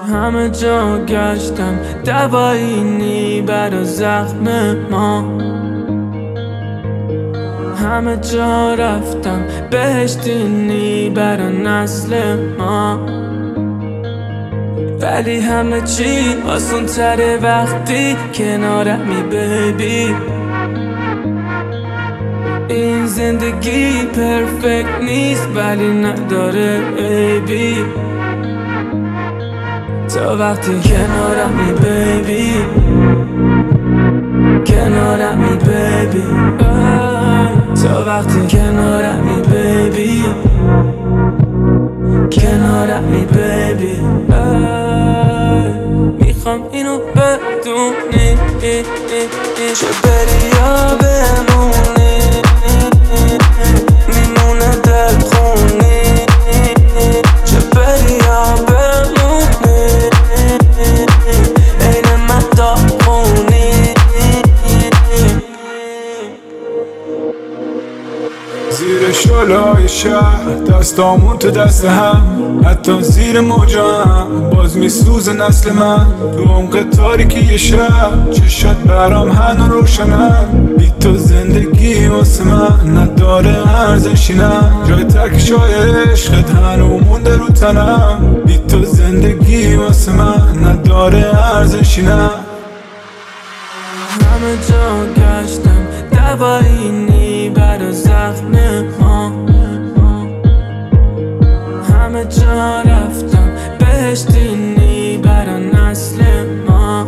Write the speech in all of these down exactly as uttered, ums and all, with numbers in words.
همه جا گشتم دوایی نی برا زخم ما، همه جا رفتم بهشتی نی برا نسل ما. ولی همه چی آسون تره وقتی کنارمی بیبی. این زندگی پرفکت نیست ولی نداره عیبی. تا وقتی کنارمی بیبی، کنارمی بیبی. تا وقتی کنارمی بیبی، کنارمی بیبی. میخوام اینو بدونی چه بری یا بمونی، میمونه دل خونی. چه بری یا بمونی، عین من داغونی. زیر شلای شهر دستامون تو دست هم، حتی زیر موجا هم باز میسوز نسل من. تو عمق تاریکی شهر چشات برام هنو روشنم. بی تو زندگی واسه من نداره ارزشی، نه جای ترکشای عشقت هنو مونده رو تنم. بی تو زندگی واسه من نداره ارزشی، نه. همه جا گشتم دوایی نی برا زخم ما، همه جا رفتم بهشتی نی برا نسل ما.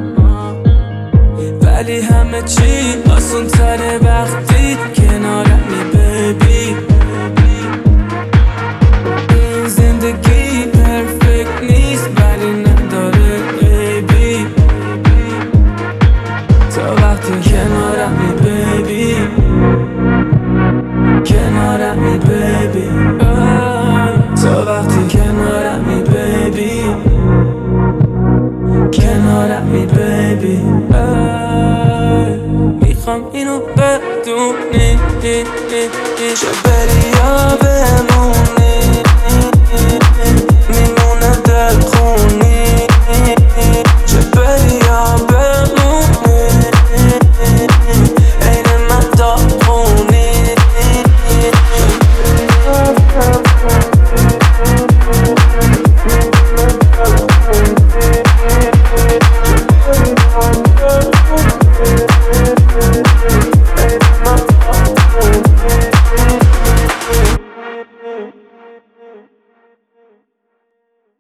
ولی همه چی آسون تره وقتی کنارمی بیبی. این زندگی پرفکت نیست ولی نداره عیبی. تا وقتی کنارمی بیبی، کنارمی بیبی. تا وقتی کنارمی بیبی، کنارمی بیبی. میخوام اینو بدونی چه بری یا بمونی.